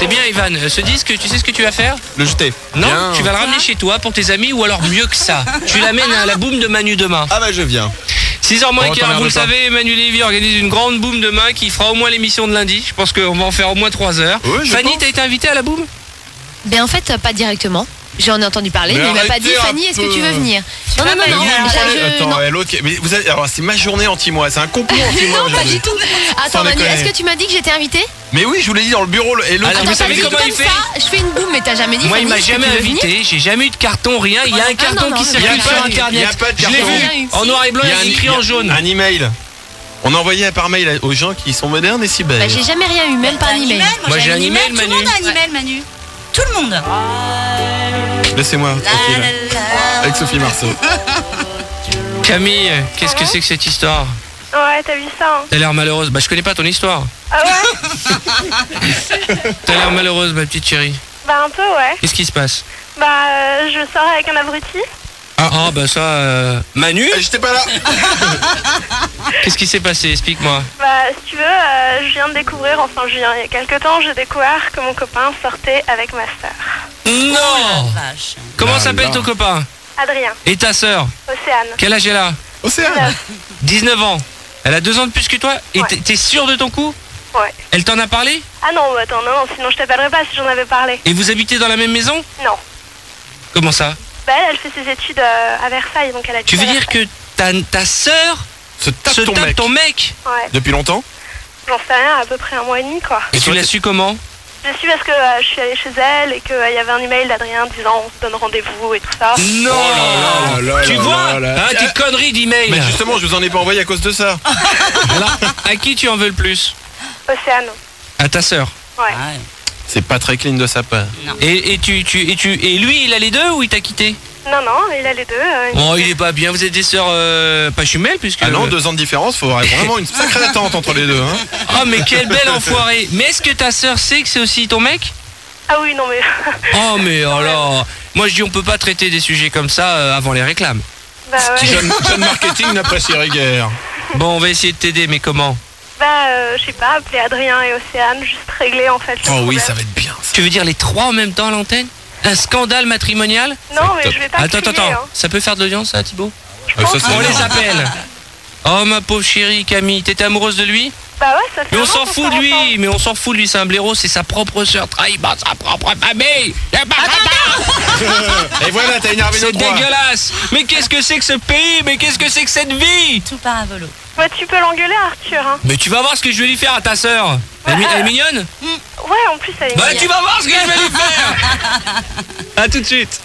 C'est bien, Ivan. Ce disque, tu sais ce que tu vas faire? Le jeter. Non, Bien. tu vas le ramener chez toi pour tes amis ou alors mieux que ça. Tu l'amènes à la boum de Manu demain. Ah bah je viens. 6h moins Bon, quart, vous le savez, Manu Lévy organise une grande boum demain qui fera au moins l'émission de lundi. Je pense qu'on va en faire au moins 3 heures. Oui, Fanny, t'as été invitée à la boum? Ben en fait, pas directement. J'en ai entendu parler, mais il m'a pas dit Fanny, est-ce que tu veux venir? Non. Attends, l'autre. Mais vous avez, alors c'est ma journée anti-moi, c'est un complot anti-moi Non, pas aujourd'hui. du tout. Attends, Manu, est-ce que tu m'as dit que j'étais invitée? Mais oui, je vous l'ai dit dans le bureau. Et l'autre, Alors, Attends, vous savez t'as dit comment il comme fait? ça, je fais une boum, mais t'as jamais dit Moi, il Fanny, m'a est-ce que jamais tu veux venir? invité, j'ai jamais eu de carton, rien. Il y a un carton non, qui non, circule il y a sur pas- internet. il y a pas de Je l'ai carton. vu en noir et blanc, il y a écrit en jaune. Un email. On envoyait par mail aux gens qui sont modernes et si belles. Bah, j'ai jamais rien eu, même pas un email. Moi, j'ai un email, Tout le Manu. monde a un email, Manu. Tout le monde. Laissez-moi tranquille. Avec Sophie Marceau. Camille, qu'est-ce que c'est que cette histoire? Ouais, t'as vu ça, hein? T'as l'air malheureuse. Bah, je connais pas ton histoire. Ah ouais? T'as l'air malheureuse, ma petite chérie. Bah un peu, ouais. Qu'est-ce qui se passe? Bah je sors avec un abruti. Ah, bah ça, Manu, J'étais pas là. qu'est-ce qui s'est passé? Explique-moi. Bah si tu veux, je viens de découvrir, il y a quelques temps, j'ai découvert que mon copain sortait avec ma sœur. Non! Vache. Comment Ah s'appelle là. ton copain? Adrien, Et ta sœur? Océane. Quel âge elle a? Océane. 19 ans. Elle a 2 ans de plus que toi? Et Ouais. t'es sûr de ton coup? Ouais. Elle t'en a parlé? Ah non, bah, attends, non, sinon je t'appellerais pas si j'en avais parlé. Et vous habitez dans la même maison? Non. Comment ça? Bah elle fait ses études à Versailles, donc elle a Tu veux dire que ta sœur Se tape se ton tape mec. ton mec? Ouais, Depuis longtemps? j'en sais rien, à peu près un mois et demi, quoi. Et tu l'as su comment? Je suis parce que je suis allée chez elle et qu'il y avait un email d'Adrien disant on se donne rendez-vous et tout ça. Non! Oh là là là Tu là vois? là là. Hein, tes conneries d'email. Mais justement, je vous en ai pas envoyé à cause de ça. Alors, à qui tu en veux le plus? Océane. À ta sœur. Ouais. Ouais. C'est pas très clean de sa part. Et lui, il a les deux ou il t'a quitté? Non, il a les deux. Oh, il est pas bien. Vous êtes des sœurs pas jumelles puisque. Ah non, 2 ans de différence, faut vraiment une sacrée attente entre les deux. Hein. Oh, mais quel bel enfoiré. Mais est-ce que ta sœur sait que c'est aussi ton mec? Ah oui, non mais... Oh, mais alors. Moi, je dis, on peut pas traiter des sujets comme ça avant les réclames. bah ouais. Jeune marketing n'apprécierait guère. Bon, on va essayer de t'aider, mais comment? Bah je sais pas, appeler Adrien et Océane, juste régler en fait le Oh oui, problème. ça va être bien. Ça. Tu veux dire les 3 en même temps à l'antenne? Un scandale matrimonial? Non mais je vais pas Attends, crier, hein. ça peut faire de l'audience, ça, Thibaut? Je Ça, pense c'est que- On les énorme. appelle. Oh, ma pauvre chérie Camille, t'étais amoureuse de lui? Bah ouais, ça fait Mais on un an s'en qu'on fout sort de lui, ensemble. mais on s'en fout de lui, c'est un blaireau, c'est sa propre sœur, trahi par sa propre famille. Et voilà, t'as énervé C'est nos trois. dégueulasse. Mais qu'est-ce que c'est que ce pays? Mais qu'est-ce que c'est que cette vie? Tout part à volo. Bah tu peux l'engueuler Arthur, hein. Mais tu vas voir ce que je vais lui faire à ta sœur. Elle est mignonne? Ouais, en plus elle est Bah mignonne. tu vas voir ce que je vais lui faire. À tout de suite.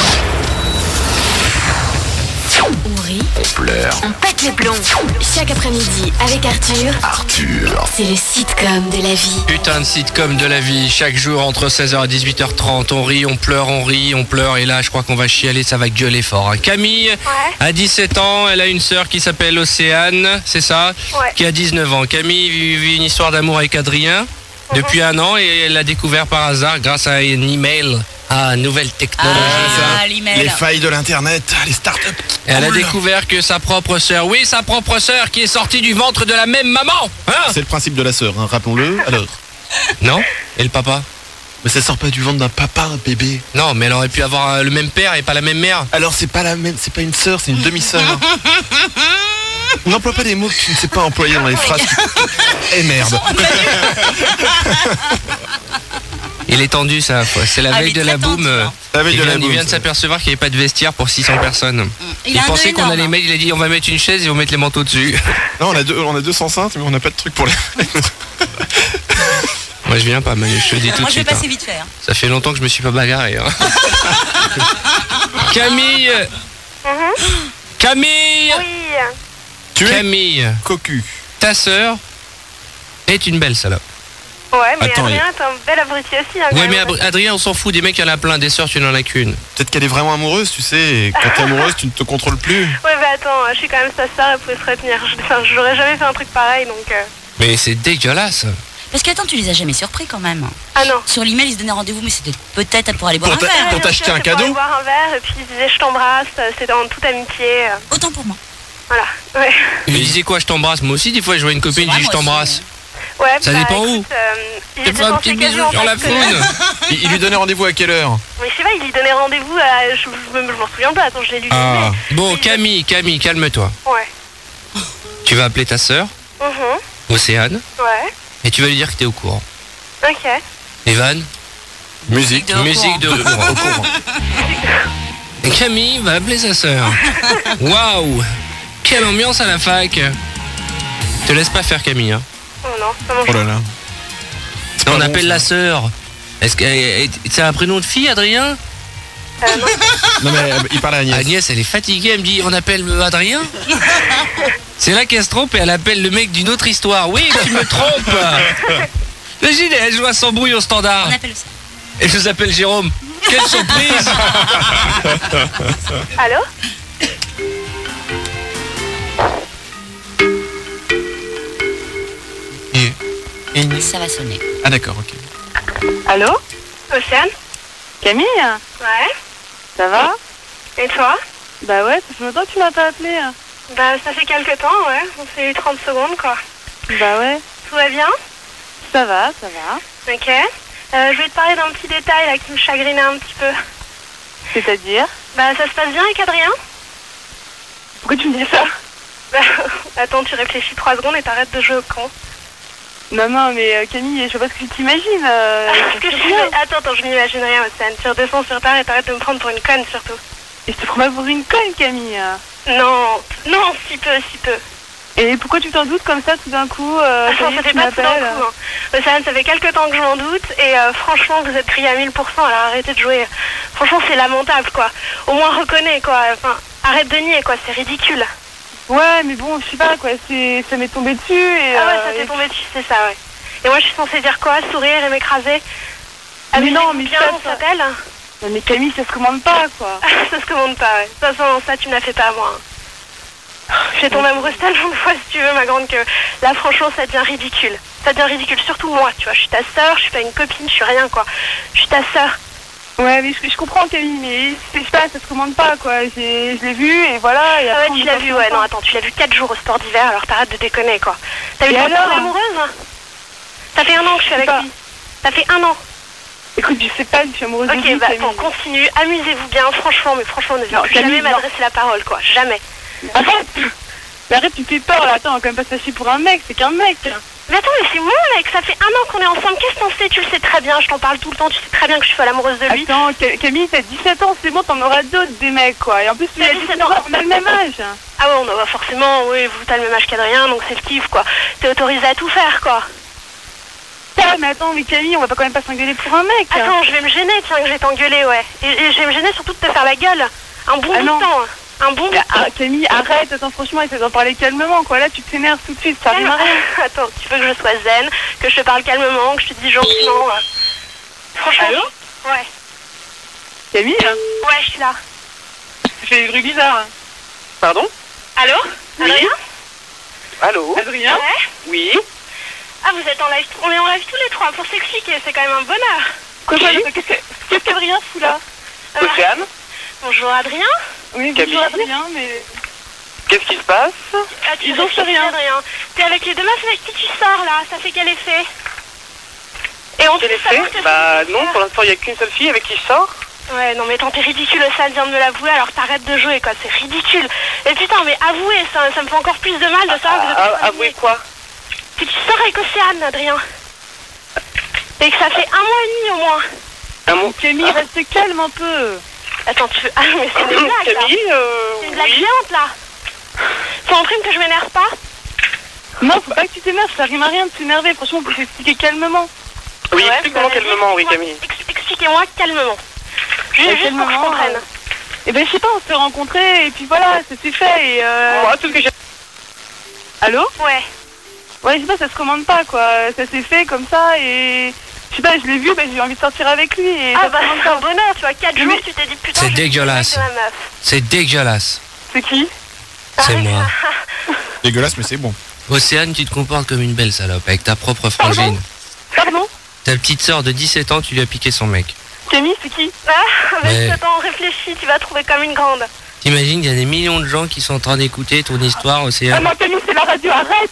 On rit, on pleure, on pète les plombs. Chaque après-midi avec Arthur, c'est le sitcom de la vie. Putain de sitcom de la vie, chaque jour entre 16h et 18h30, on rit, on pleure, et là je crois qu'on va chialer, ça va gueuler fort. Hein. Camille a 17 ans, elle a une sœur qui s'appelle Océane, c'est ça? Ouais. Qui a 19 ans. Camille vit une histoire d'amour avec Adrien depuis 1 an et elle l'a découvert par hasard grâce à un email. Ah, nouvelle technologie. hein. L'email. Les failles de l'internet, les startups. Et elle a Cool. découvert que sa propre sœur, oui, sa propre sœur qui est sortie du ventre de la même maman. Hein? C'est le principe de la sœur, hein, rappelons-le. Alors. Non? Et le papa? Mais ça sort pas du ventre d'un papa, un bébé. Non, mais elle aurait pu avoir le même père et pas la même mère. Alors c'est pas la même, c'est pas une sœur, c'est une demi-sœur. N'emploie pas des mots que tu ne sais pas employer dans les phrases. Eh merde. Il est tendu ça, c'est la Ah, veille il est de la très boum. tendu, hein. La veille Il de la vient, il boum, vient de ça. s'apercevoir qu'il n'y avait pas de vestiaire pour 600 personnes. Il a un pensait dos qu'on allait énorme. mettre, il a dit on va mettre une chaise et on va mettre les manteaux dessus. Non, on a 200 cintres, mais on n'a pas de truc pour les. Moi je viens pas, Manu, je te le dis tout Moi de je vais suite. hein. passer vite fait. hein. Ça fait longtemps que je me suis pas bagarré. hein. Camille Camille Oui. Tu es Camille, cocu. ta sœur est une belle salope. Ouais, mais Attends, Adrien, t'es un bel abruti aussi, hein, quand Ouais, même. mais Adrien, on s'en fout, des mecs, il y en a plein, des sœurs, tu n'en as qu'une. Peut-être qu'elle est vraiment amoureuse, tu sais. Et quand t'es amoureuse, tu ne te contrôles plus. Ouais, bah attends, je suis quand même sa sœur, elle pouvait se retenir. Enfin, j'aurais jamais fait un truc pareil, donc... Mais c'est dégueulasse. Parce qu'attends, tu les as jamais surpris quand même. Ah non. Sur l'email, ils se donnaient rendez-vous, mais c'était peut-être pour aller boire Pour un ta- verre. pour t'acheter un C'est pour cadeau aller boire un verre, et puis il disait je t'embrasse, c'est en toute amitié. Autant pour moi. Voilà, ouais. Il me disait quoi, je t'embrasse? Moi aussi, des fois, je vois une copine, C'est je dis je vrai, moi t'embrasse. aussi, Ouais, Ça dépend où. Il Tu était fais un censé petit gager bisou en sur la fait, faune. Il lui donnait rendez-vous à quelle heure? Mais je sais pas, il lui donnait rendez-vous à... Je m'en souviens pas, attends, je l'ai lu. Ah. Bon, Camille, calme-toi. Ouais. Tu vas appeler ta sœur, Océane, Ouais. et tu vas lui dire que t'es au courant. Ok. Evan, Musique. musique de au courant. Et Camille va appeler sa sœur. Waouh, quelle ambiance à la fac. Te laisse pas faire Camille, hein. Oh non, c'est pas mon Oh là là. On bon, appelle ça. la sœur. Est-ce que c'est un prénom de fille, Adrien? Non. Non mais il parle à Agnès. Agnès, elle est fatiguée, elle me dit on appelle Adrien. C'est là qu'elle se trompe et elle appelle le mec d'une autre histoire. Oui, tu me trompes. Imagine, elle joue à s'embrouille au standard. On appelle ça. Et je vous appelle Jérôme. Quelle surprise. Allô? Et Agnès. Ça va sonner. Ah d'accord, ok. Allô? Océane? Camille? Ouais. Ça va? Et toi? Bah ouais, ça fait longtemps que tu m'as pas appelé. Bah ça fait quelques temps, ouais. On s'est eu 30 secondes, quoi. Bah ouais. Tout va bien? Ça va, ça va. Ok. Je voulais te parler d'un petit détail là qui me chagrinait un petit peu. C'est-à-dire? Bah ça se passe bien avec Adrien? Pourquoi tu me dis ça? Bah, attends, tu réfléchis 3 secondes et t'arrêtes de jouer au con. Non, non, mais Camille, je sais pas ce que tu t'imagines. Parce que attends, je m'imagine rien, Océane. Tu redescends sur terre et t'arrêtes de me prendre pour une conne surtout. Et je te prends pas pour une conne, Camille. Non, non, si peu. Et pourquoi tu t'en doutes comme ça tout d'un coup? Attends, ça fait pas tout d'un coup. Hein. Océane, ça fait quelques temps que je m'en doute et franchement, vous êtes grillé à 1000%, alors arrêtez de jouer. Franchement, c'est lamentable, quoi. Au moins, reconnais, quoi. Enfin, arrête de nier, quoi. C'est ridicule. Ouais, mais bon, je sais pas, quoi. Ça m'est tombé dessus et... Ah ouais, ça t'est tombé dessus, c'est ça, ouais. Et moi, je suis censée dire quoi? Sourire et m'écraser? Ah mais non, mais bien, on s'appelle. Non, mais Camille, ça se commande pas, quoi. Ça se commande pas, ouais. De toute façon, ça, tu n'as fait pas à moi. Hein. Je suis tombée amoureuse tellement de fois, si tu veux, ma grande, que là, franchement, ça devient ridicule. Ça devient ridicule, surtout moi, tu vois. Je suis ta sœur, je suis pas une copine, je suis rien, quoi. Je suis ta sœur. Ouais, mais je comprends, Camille, mais je sais pas, ça se commande pas, quoi. Je l'ai vu et voilà. Et Ah après, ouais, tu l'as vu, ouais. Non, attends, tu l'as vu 4 jours au sport d'hiver, alors t'arrêtes de déconner, quoi. T'as vu Et le temps de alors tomber amoureuse? Ça fait 1 an que je suis avec lui. Ça fait 1 an. Écoute, je sais pas, je suis amoureuse de lui, Ok, bah Camille. attends, continue, amusez-vous bien, franchement, mais franchement, ne viens plus Camille, jamais m'adresser la parole, quoi. Jamais. Arrête. Mais arrête, tu me fais peur, là. Attends, on va quand même pas se fâcher pour un mec, c'est qu'un mec. Mais attends, mais c'est mon mec, ça fait 1 an qu'on est ensemble, qu'est-ce que t'en sais? Tu le sais très bien, je t'en parle tout le temps, tu sais très bien que je suis folle amoureuse de lui. Attends, Camille, t'as 17 ans, c'est bon, t'en auras d'autres des mecs, quoi. Et en plus, tu T'as as 17 17 ans, ans. on a le même âge. Ah ouais, on a forcément, oui, vous t'as le même âge qu'Adrien, donc c'est le kiff, quoi. T'es autorisé à tout faire, quoi. Ah, mais attends, mais Camille, on va pas quand même pas s'engueuler pour un mec. Attends, je vais me gêner, tiens, que je vais t'engueuler, ouais. Et je vais me gêner surtout de te faire la gueule. Un bon bout Ah non. de temps, hein. Un bon bout de temps. Ah, Camille, arrête, attends, franchement, essaie d'en parler calmement, quoi. Là, tu t'énerves tout de suite, ça arrive à rien. Attends, tu veux que je sois zen, que je te parle calmement, que je te dise gentiment. Franchement. Allô? Ouais. Camille, Ouais, je suis là. tu fais des bruits bizarres. Pardon? Allô? Oui. Adrien? Allô? Adrien? Ouais. Oui. Ah, vous êtes en live, on est en live tous les trois pour s'expliquer, c'est quand même un bonheur. Quoi, qu'est-ce qu'Adrien fout là? Océane? Bonjour Adrien. Oui, Camille. bonjour Adrien, mais... Qu'est-ce qui se passe? Ah, tu Ils ont fait rien. Adrien. T'es avec les deux meufs avec qui tu sors là, ça fait quel effet? Et on Quel effet? Bah non, pour l'instant il n'y a qu'une seule fille avec qui je sors. Ouais, non mais attends, t'es ridicule, ça vient de me l'avouer, alors t'arrêtes de jouer quoi, c'est ridicule. Et putain, mais avouez, ça me fait encore plus de mal de savoir que vous êtes... Avouez quoi? Que tu sors avec Océane, Adrien. Et que ça fait 1 mois et demi au moins. Un mot. Camille, reste calme un peu. Attends, tu veux... Ah mais c'est une blague là. Camille, C'est une blague oui. géante là. Tu imprimes que je m'énerve pas? Non, faut pas que tu t'énerves, ça rime à rien de s'énerver. Franchement, faut s'expliquer calmement. Oui, Ouais, explique-moi bah, calmement, oui explique-moi- Camille. Expliquez-moi calmement. Juste pour que je calmement, comprenne. Et ben, je sais pas, on s'est rencontrés et puis voilà, ça s'est fait et Moi, tout ce que j'ai... Allô? Ouais. Ouais, je sais pas, ça se commande pas quoi. Ça s'est fait comme ça et... Je sais pas, je l'ai vu, bah, j'ai envie de sortir avec lui et... Ah ça bah se commande c'est un pas. bonheur, tu vois, 4 Mais- jours tu t'es dit putain C'est je suis dégueulasse. avec ma meuf. C'est dégueulasse. C'est qui? C'est moi. Dégueulasse, mais c'est bon. Océane, tu te comportes comme une belle salope avec ta propre frangine. Pardon? Ta petite sœur de 17 ans, tu lui as piqué son mec. Camille, c'est qui? Ah, mais Ouais. attends, réfléchis, tu vas trouver comme une grande. T'imagines, il y a des millions de gens qui sont en train d'écouter ton histoire, Ah Océane. non, Camille, c'est la radio, arrête!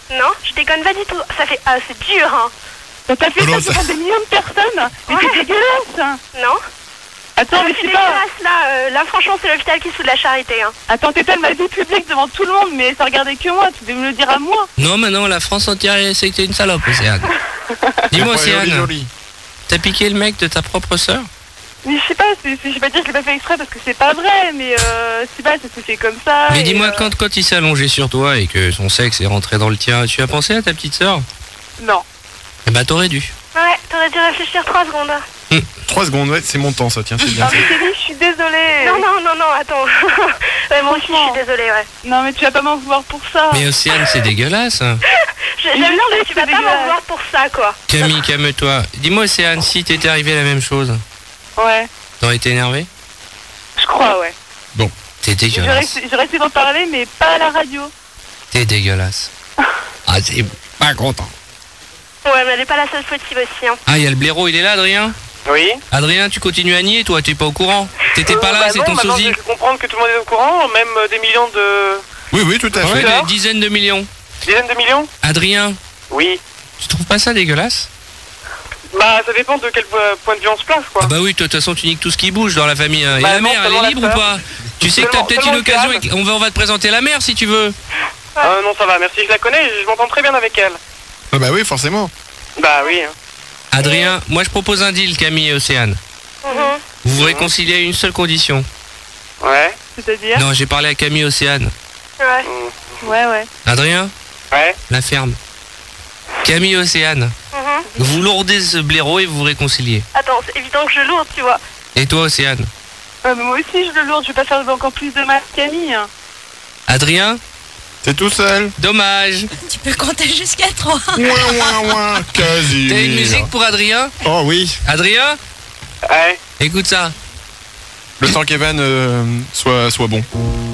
Non, je déconne pas du tout. Ça fait... Ah, c'est dur, hein. T'as fait ça devant des millions de personnes. Mais c'est dégueulasse. Non. Attends, mais c'est je sais pas. Là, franchement, c'est l'hôpital qui se fout de la charité, hein. Attends, t'étales ma vie publique devant tout le monde, mais ça regardait que moi. Tu devais me le dire à moi. Non, maintenant, la France entière sait que t'es une salope, Océane. Dis-moi, Océane, t'as piqué le mec de ta propre sœur? Mais je sais pas, je vais pas dire que je l'ai pas fait exprès parce que c'est pas vrai, mais je sais pas, ça s'est fait comme ça. Mais dis-moi, quand il s'est allongé sur toi et que son sexe est rentré dans le tien, tu as pensé à ta petite sœur? Non. Eh bah, t'aurais dû. Ouais, t'aurais dû réfléchir 3 secondes. 3 secondes, ouais, c'est mon temps, ça, tiens, c'est bien. Non, mais Céline, je suis désolée. Non, attends. Ouais, moi aussi, je suis désolée, ouais. Non, mais tu vas pas m'en vouloir pour ça. Mais Océane, c'est dégueulasse. J'aime bien, mais tu vas pas m'en vouloir pour ça, quoi. Camille, calme-toi. Dis-moi, Océane, si t'étais arrivé la même chose, Ouais, t'aurais été énervé? je crois, ouais. Bon, t'es dégueulasse. J'aurais essayé d'en parler, mais pas à la radio. T'es dégueulasse. Ah, c'est pas content. Ouais, mais elle est pas la seule fautive aussi, hein. Ah, il y a le blaireau, il est là, Adrien? Oui. Adrien, tu continues à nier, toi, t'es pas au courant? T'étais pas là, c'est ton sosie? Je comprendre que tout le monde est au courant, même des millions de... Oui, tout à fait. Ouais, des dizaines de millions. Dizaines de millions? Adrien, Oui. tu trouves pas ça dégueulasse? Bah, ça dépend de quel point de vue on se place, quoi. Ah bah oui, toi, de toute façon, tu niques tout ce qui bouge dans la famille. Hein. Et Bah la non, mère, elle seulement est la libre ou sœur. pas? Tu sais que t'as peut-être une occasion, on va te présenter la mère si tu veux. Non, ça va, merci, je la connais, je m'entends très bien avec elle. Ah bah oui, forcément. Bah oui. Adrien, moi je propose un deal, Camille et Océane. Vous vous réconciliez à une seule condition. Ouais. C'est-à-dire? Non, j'ai parlé à Camille et Océane. Ouais. Adrien? Ouais. La ferme. Camille et Océane. Vous lourdez ce blaireau et vous vous réconciliez. Attends, c'est évident que je lourde, tu vois. Et toi, Océane? Ouais, mais moi aussi, je le lourde, je vais pas faire encore plus de mal que Camille. Adrien? T'es tout seul. Dommage. Tu peux compter jusqu'à 3. Ouin, quasi. T'as une musique pour Adrien? Oh oui. Adrien? Ouais. Écoute ça. Le temps qu'Evan soit bon.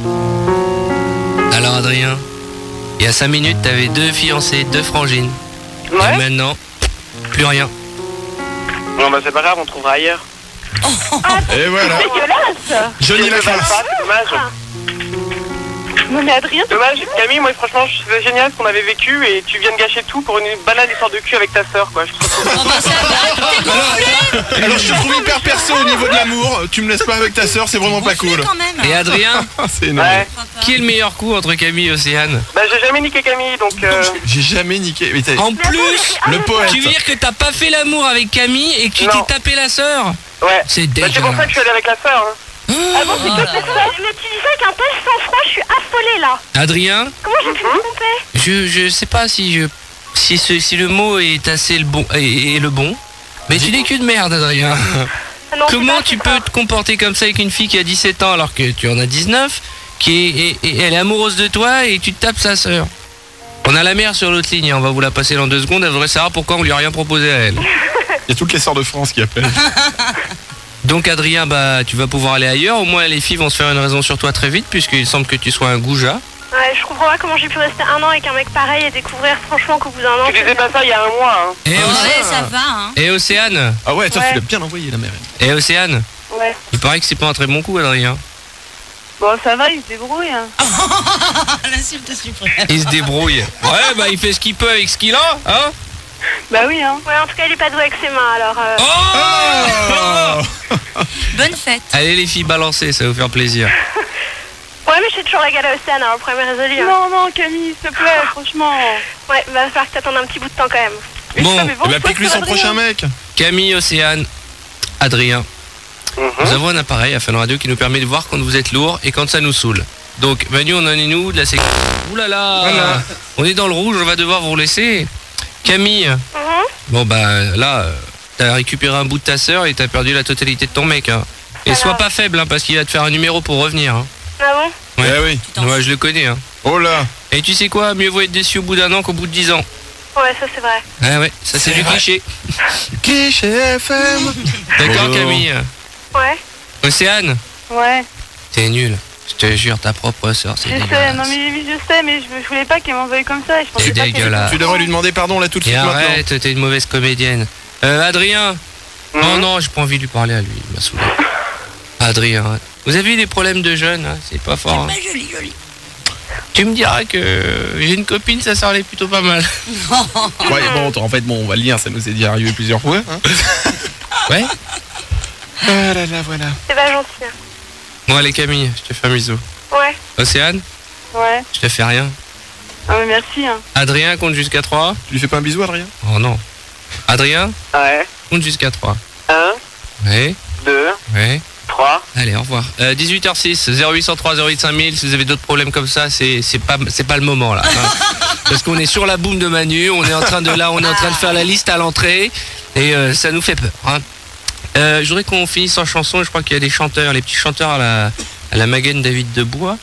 Alors Adrien, il y a 5 minutes, t'avais 2 fiancés, 2 frangines. Ouais. Et maintenant, plus rien. Non, bah c'est pas grave, on trouvera ailleurs. Et voilà. Dégueulasse. Johnny la C'est face. dommage. Non, mais Adrien, Dommage, Camille, moi franchement, c'est génial ce qu'on avait vécu et tu viens de gâcher tout pour une banale histoire de cul avec ta sœur, quoi. Je trouve ça Oh bah ça va, t'es gonflé. Alors je te trouve hyper perso au niveau de l'amour. Tu me laisses pas avec ta sœur, c'est vraiment pas cool. quand même. Et Adrien, C'est énorme. Ouais. qui est le meilleur coup entre Camille et Océane? Bah j'ai jamais niqué Camille, donc... J'ai jamais niqué. Mais En plus, le poète. tu veux dire que t'as pas fait l'amour avec Camille et que tu Non. t'es tapé la sœur? Ouais. C'est Bah c'est pour ça que je suis allé avec la sœur, hein. ah bon, c'est quoi ça? Mais tu dis ça avec un tel sang-froid, je suis affolée, là. Adrien, Comment j'ai pu me tromper? je sais pas si le mot est assez le bon est le bon, mais tu n'es qu'une merde, Adrien. Ah non, Comment c'est tu pas, peux c'est te comporter comme ça avec une fille qui a 17 ans alors que tu en as 19, et elle est amoureuse de toi et tu te tapes sa sœur? On a la mère sur l'autre ligne, on va vous la passer dans 2 secondes, elle voudrait savoir pourquoi on lui a rien proposé à elle. Il y a toutes les sœurs de France qui appellent. Donc Adrien, bah tu vas pouvoir aller ailleurs, au moins les filles vont se faire une raison sur toi très vite puisqu'il semble que tu sois un goujat. Ouais, je comprends pas comment j'ai pu rester 1 an avec un mec pareil et découvrir franchement qu'au bout d'1 an... Tu disais pas ça il y a un mois, hein. Et, Ouais, ça va, hein. et Océane, Ah ouais, toi tu l'as bien envoyé la mère. et Océane, Ouais. il paraît que c'est pas un très bon coup, Adrien. Bon, ça va, il se débrouille. Hein. L'insulte suprême. Il se débrouille. Ouais, bah il fait ce qu'il peut avec ce qu'il a, hein. Bah oui, hein. Ouais, en tout cas, il est pas doué avec ses mains, alors... Oh Bonne fête. Allez les filles, balancez, ça va vous faire plaisir. Ouais, mais je suis toujours la gale à Océane, alors le problème est résolu. Hein. Non, Camille, s'il te plaît, franchement. Ouais, va falloir que t'attendes un petit bout de temps quand même. Bon, Mais Eh bah pique-lui son Adrien. prochain mec. Camille, Océane, Adrien, nous avons un appareil à Fun Radio qui nous permet de voir quand vous êtes lourd et quand ça nous saoule. Donc Manu, on en est nous de la sécurité. Ouh là là, Voilà. on est dans le rouge, on va devoir vous laisser. Camille, bon bah là, t'as récupéré un bout de ta sœur et t'as perdu la totalité de ton mec. Hein. Et sois pas faible hein, parce qu'il va te faire un numéro pour revenir. Hein. Ah bon? Ouais. Eh oui. Ouais, je le connais. Hein. Oh là. Et tu sais quoi, mieux vaut être déçu au bout d'1 an qu'au bout de 10 ans. Ouais, ça c'est vrai. Ah ouais, ça c'est du cliché. Cliché FM. D'accord Oh. Camille. Ouais. Océane, Ouais, t'es nul. Je te jure, ta propre sœur, c'est je sais, dégueulasse. non mais je sais, mais je voulais pas qu'elle m'envoie comme ça. Et je pensais C'est pas qu'elle dégueulasse. Tu devrais lui demander pardon là tout de Et suite maintenant. arrête, t'es une mauvaise comédienne. Adrien. Oh non, j'ai pas envie de lui parler à lui, il m'a saoulé. Adrien, vous avez eu des problèmes de jeunes, hein, c'est pas fort. Hein. Joli. Tu me diras que j'ai une copine, sa soeur elle est plutôt pas mal. Ouais, bon, en fait, on va le lire, ça nous est déjà arrivé plusieurs fois. Hein. Ouais. Ah là là, voilà. C'est pas gentil. Hein. Bon allez Camille, je te fais un bisou. Ouais. Océane, Ouais. je te fais rien. Ah, mais merci. Hein. Adrien compte jusqu'à 3. Tu lui fais pas un bisou, Adrien? Oh non. Adrien, Ouais. compte jusqu'à 3. 1, Ouais, 2, ouais. 3. Allez, au revoir. 18h06, 0803 08 5000, si vous avez d'autres problèmes comme ça, c'est pas le moment là. Hein. Parce qu'on est sur la boum de Manu, on est en train de faire la liste à l'entrée et ça nous fait peur. Hein. Je voudrais qu'on finisse en chanson, je crois qu'il y a des chanteurs, les petits chanteurs à la Magen David de Bois.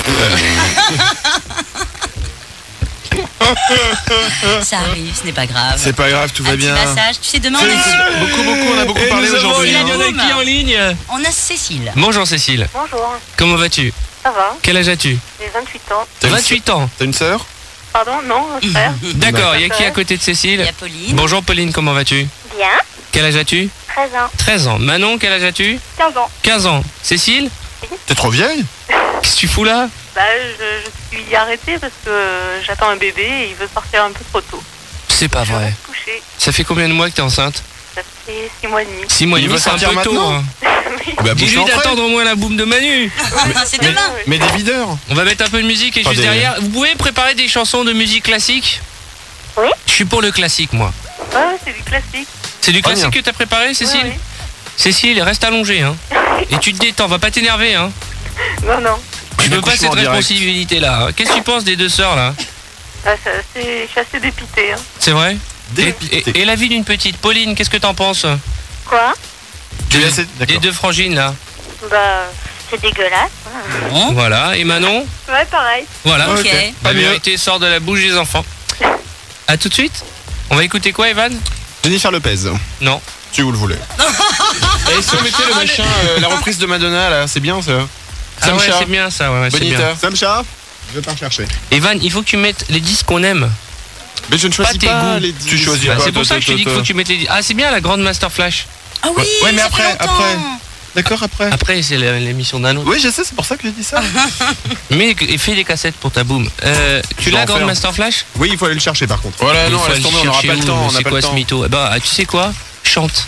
Ça arrive, ce n'est pas grave. C'est pas grave, tout va Un petit bien. massage. Tu sais, demain, on est Beaucoup, on a beaucoup parlé aujourd'hui. Il y en a qui en ligne? On a Cécile. Bonjour Cécile, Bonjour. comment vas-tu? Ça va? Quel âge as-tu? J'ai 28 ans. 28 ans. T'as une sœur? Pardon? Non, frère. D'accord, il y a qui à côté de Il Cécile? y a Pauline. Bonjour Pauline, comment vas-tu? Bien. Quel âge as-tu? 13 ans. 13 ans. Manon, quel âge as-tu? 15 ans. 15 ans. Cécile, T'es trop vieille? qu'est-ce que tu fous là? Bah, je suis arrêtée parce que j'attends un bébé et il veut sortir un peu trop tôt. C'est pas Je vrai. vais coucher. Ça fait combien de mois que t'es enceinte? Ça fait 6 mois et demi. 6 mois et Il demi, veut c'est un sortir peu tôt. maintenant Hein. Bah, Dis-lui bouge-le d'attendre au moins la boum de Manu. C'est demain. Mais des videurs. On va mettre un peu de musique et Pas juste des- derrière. Vous pouvez préparer des chansons de musique classique? Oui. Je suis pour le classique, moi. Ouais, c'est du classique. C'est du Très classique bien. que t'as préparé, Cécile? Ouais, Cécile, reste allongée, hein. Et tu te détends, va pas t'énerver, hein. ouais. Non. Tu veux pas accouchement cette en direct. responsabilité là. Qu'est-ce que tu penses des deux sœurs là? Ah, je suis assez dépitée. Hein. C'est vrai? Dépité. Et la vie d'une petite Pauline, qu'est-ce que t'en penses? Quoi? Tu es assez... Des D'accord. deux frangines là. Bah, c'est dégueulasse. Bon. Voilà. Et Manon? Ouais, pareil. Voilà. Ok. La mieux. vérité sort de la bouche des enfants. À tout de suite. On va écouter quoi, Evan? Jennifer Lopez. Non. Si vous le voulez. Et si on mettait le machin, la reprise de Madonna là, c'est bien ça. Ah ouais, Samcha. c'est bien ça. Ouais, c'est bien. Bonita. Samcha, je vais pas rechercher. Evan, il faut que tu mettes les disques qu'on aime. Mais je ne choisis tes pas goûts. les disques. Tu choisis Bah, pas. c'est pour ça que je te dis qu'il faut que tu mettes les disques. Ah, c'est bien la grande Master Flash. Ah oui, Ouais, mais ça après, fait longtemps. après. D'accord, après. Après, c'est l'émission d'un autre. Oui, je sais, c'est pour ça que j'ai dit ça. Mais fais des cassettes pour ta boom. Tu vais l'as, en grande faire. Master Flash? Oui, il faut aller le chercher par contre. Voilà, Il non, faut laisse aller tomber, on n'aura chercher pas le où, temps. On n'a c'est pas quoi le ce temps. mytho? Bah, tu sais quoi? Chante.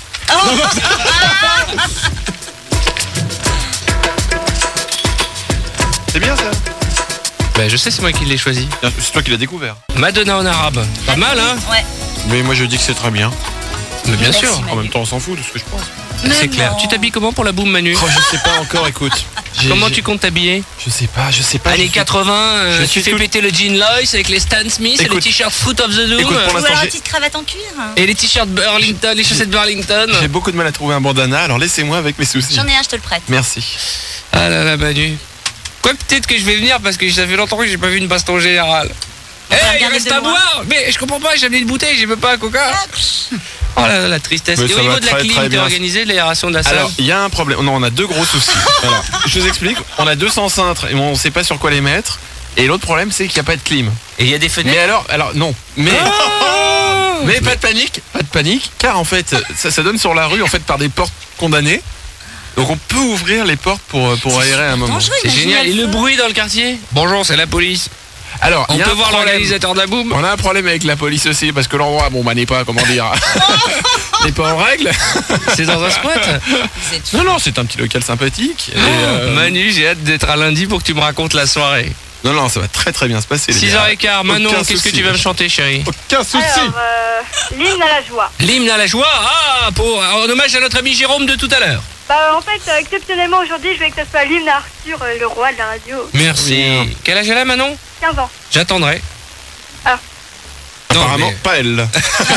C'est bien ça. Bah, je sais, c'est moi qui l'ai choisi. C'est toi qui l'as découvert. Madonna en arabe. Pas mal, hein? Ouais. Mais moi je dis que c'est très bien. Mais bien Merci, sûr. Manu. En même temps, on s'en fout de ce que je pense. Mais C'est clair. non. Tu t'habilles comment pour la boom, Manu? Oh, je sais pas encore, écoute. Comment tu comptes t'habiller? Je sais pas. Années je 80, je tu suis fais tout- péter le jean Loyce avec les Stan Smith et le Écoute. t-shirt Foot of the Doom Écoute, pour Ou l'instant, alors j'ai- une petite cravate en cuir. et les t-shirts Burlington, les chaussettes Burlington. J'ai beaucoup de mal à trouver un bandana, alors laissez-moi avec mes soucis. J'en ai un, je te le prête. Merci. Ah là là, Manu. Quoi que peut-être que je vais venir parce que ça fait longtemps que j'ai pas vu une baston générale. va Il regarder reste de à loin. boire. Mais je comprends pas, j'ai amené une bouteille, j'ai même pas un coca. Oh là là, la tristesse. Mais Et ça au niveau va de la très, clim, très t'es bien. organisé de l'aération de la salle? Alors, il y a un problème. Non, on a deux gros soucis. Voilà. Je vous explique. On a 200 cintres et on sait pas sur quoi les mettre. Et l'autre problème, c'est qu'il n'y a pas de clim. Et il y a des Mais fenêtres. alors, non. Mais, mais pas de panique, car en fait, ça donne sur la rue, en fait, par des portes condamnées. Donc on peut ouvrir les portes pour aérer un moment. Dangereux, C'est imaginez génial. le Et le feu. bruit dans le quartier? Bonjour, c'est la police. Alors, On il y a peut un voir problème. l'organisateur de la boum. On a un problème avec la police aussi, parce que l'endroit, bon, bah, n'est pas, comment dire, n'est pas en règle. C'est dans un squat. Vous êtes fous. Non, c'est un petit local sympathique. Et, Manu, j'ai hâte d'être à lundi pour que tu me racontes la soirée. non, ça va très très bien se passer. les gars. 6h15, Manon, Aucun qu'est-ce que souci. tu vas me chanter, chérie? Aucun souci. Alors, l'hymne à la joie. L'hymne à la joie, en hommage à notre ami Jérôme de tout à l'heure. Bah, en fait, exceptionnellement aujourd'hui, je vais que ce soit l'hymne à Arthur, le roi de la radio. Merci. Bien. Quel âge elle a, Manon? 15 ans. J'attendrai. Ah. Non, Apparemment, mais pas elle.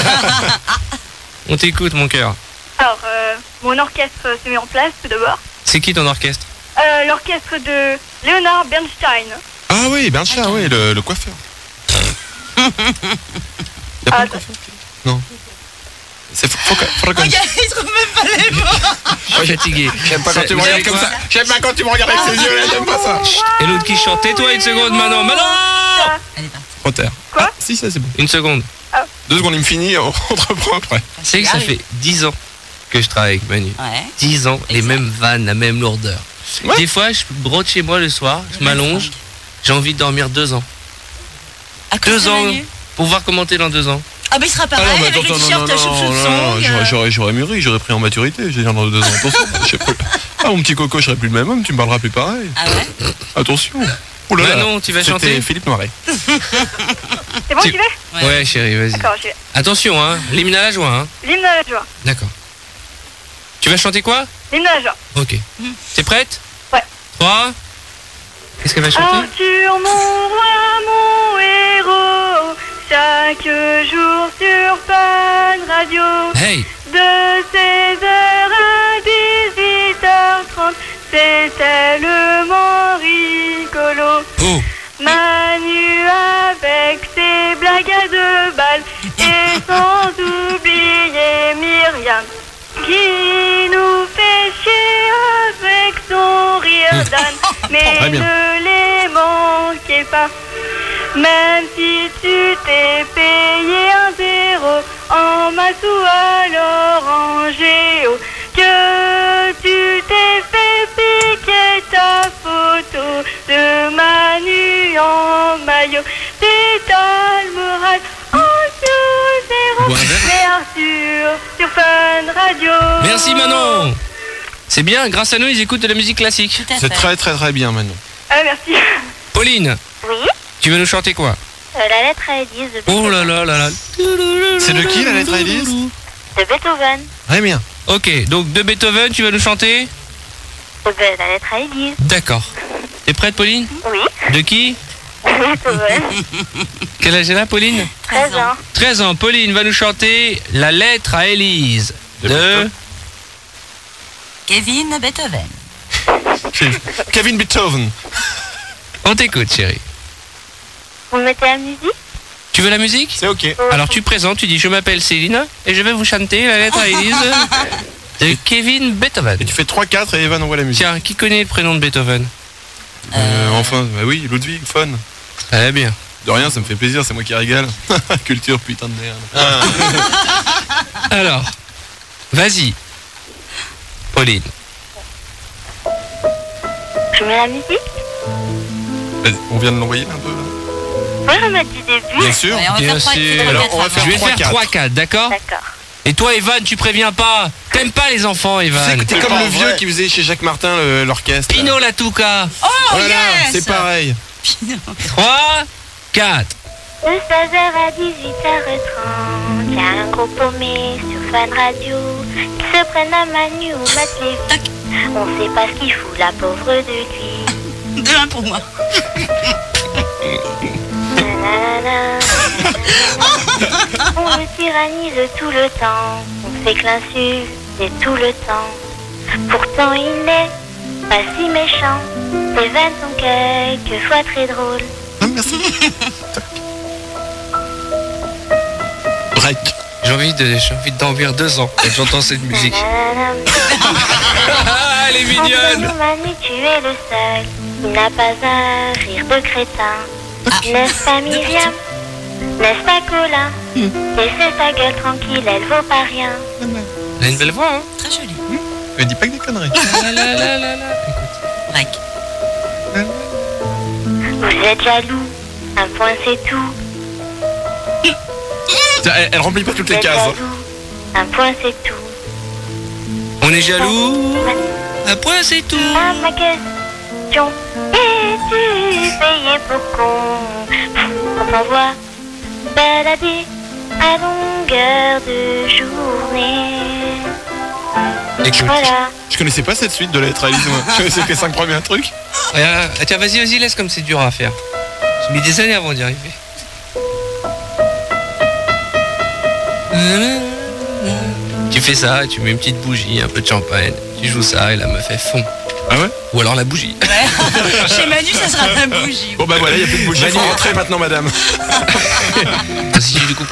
on t'écoute, mon cœur. Alors, mon orchestre se met en place tout d'abord. C'est qui ton orchestre? L'orchestre de Leonard Bernstein. Ah oui, Bernstein, oui, le coiffeur. Y a pas Ah, de coiffeur? Non. C'est faut reconnaître. Regarde, il trouve même pas les mots. Je suis fatigué. J'aime pas quand tu me Vous regardes savez comme quoi ça. J'aime pas quand tu me regardes avec ces yeux là, j'aime pas ça. Et l'autre qui chante. Tais-toi une seconde, Manon. Manon! Elle est partie. Trop tard. Quoi Ah, si, ça c'est bon. Une seconde. 2 secondes, il me finit, on reprend après. Tu sais que ça fait 10 ans que je travaille avec Manu. Ouais. 10 ans, les Exact. mêmes vannes, la même lourdeur. Ouais. Des fois, je brode chez moi le soir, je m'allonge, J'ai envie de dormir 2 ans. À cause 2 de ans Manu. pour voir comment t'es dans 2 ans. Ah bah il sera pareil Ah non, mais avec le attends, t-shirt chouchou j'aurais mûri, j'aurais pris en maturité, j'ai dans 2 ans, attention, je sais plus. Ah mon petit coco, je serai plus le même homme, tu me parleras plus pareil. Ah ouais. Attention. Oh là là, Manon, tu vas chanter? C'était Philippe Noiret. C'est bon, j'y vais? Ouais, chérie, vas-y. D'accord, j'y vais. Attention, hein, l'hymne à la joie, hein. L'hymne à la joie. D'accord. Tu vas chanter quoi? L'hymne à la joie. Ok. T'es prête? Ouais. 3. Qu'est-ce qu'elle va chanter? Arthur, mon roi, mon héros, chaque jour sur Fun Radio. Hey. De 16h à 18h30, c'est tellement rigolo. Oh. Manu avec ses blagues à 2 balles et sans oublier Myriam qui nous fait chier avec son rire d'âne. Mais ne les manquez pas, même si tu t'es payé un 0 en maths ou alors en géo, que tu t'es fait piquer ta photo de Manu en maillot. C'est le moral en sous 0, mais Arthur sur Fun Radio. Merci Manon. C'est bien, grâce à nous, ils écoutent de la musique classique. C'est très très très bien Manon. Ah, merci. Pauline, Oui, tu veux nous chanter quoi? la lettre à Élise de Oh là là là là. C'est de qui la lettre à Élise? De Beethoven. Très bien. Ok, donc de Beethoven, tu vas nous chanter? La lettre à Élise. D'accord. T'es prête, Pauline? Oui, De qui? Beethoven. Quel âge elle a, Pauline? 13 ans. 13 ans. Pauline va nous chanter la lettre à Élise de... Kevin Beethoven. Kevin Beethoven. On t'écoute, chérie. Vous mettez la musique? Tu veux la musique? C'est ok. Alors tu présentes, tu dis je m'appelle Céline et je vais vous chanter la lettre à Élise de Kevin Beethoven. Et tu fais 3-4 et Evan envoie la musique. Tiens, qui connaît le prénom de Beethoven? Enfin, bah oui, Ludwig, fun. Eh bien. De rien, ça me fait plaisir, c'est moi qui régale. Culture, putain de merde. Alors, vas-y, Pauline. Je mets la musique? Vas-y, on vient de l'envoyer un peu là. Vous pouvez remettre du début? Bien sûr. Ouais, on va Bien faire trois sûr. kilomètres Alors, on va avant. faire Je vais 3-4. faire 3-4, d'accord? D'accord. Et toi, Evan, tu préviens pas. T'aimes pas les enfants, Tu sais Evan. que t'es comme pas le vrai. vieux qui faisait chez Jacques Martin l'orchestre. Pino la touca. Oh Voilà, yes. c'est pareil. 3, 4. De 16h à 18h30, y'a un gros paumé sur Fun Radio. Ils se prennent à Manu ou Matt Lévy. On sait pas ce qu'il fout, la pauvre de lui. 2-1 pour moi. Nanana. On le tyrannise tout le temps, on fait que l'insulte tout le temps. Pourtant il n'est pas si méchant, ses vannes sont quelquefois très drôles. Ah, merci. Break. J'ai envie de dormir 2 ans quand j'entends cette musique. Nanana. Ah, elle est mignonne. Manu, tu es le seul, il n'a pas un rire de crétin. N'est-ce pas Myriam? N'est-ce pas Colin? Laissez ta gueule tranquille, elle vaut pas rien. Elle a une belle voix, hein. Très joli. Mais dis pas que des conneries. La, la, la, la, la. Break. Vous êtes jaloux, un point c'est tout. Tiens, elle remplit pas toutes Vous les êtes cases. jaloux, un point c'est tout. On est jaloux. Un point, c'est tout. À ma question, es-tu payé pour qu'on t'envoie balader à longueur de journée? Écoute. Voilà. Je connaissais pas cette suite de la lettre à Élise, moi. Je connaissais que les 5 premiers trucs. Regarde, tiens, vas-y, laisse comme c'est dur à faire. J'ai mis des années avant d'y arriver. Tu fais ça, tu mets une petite bougie, un peu de champagne, tu joues ça et la meuf elle fond. Ah ouais? Ou alors la bougie. Ouais. Chez Manu, ça sera la bougie. Bon bah voilà, il y a plus de bougie. Il faut rentrer maintenant, madame. Si tu lui coupes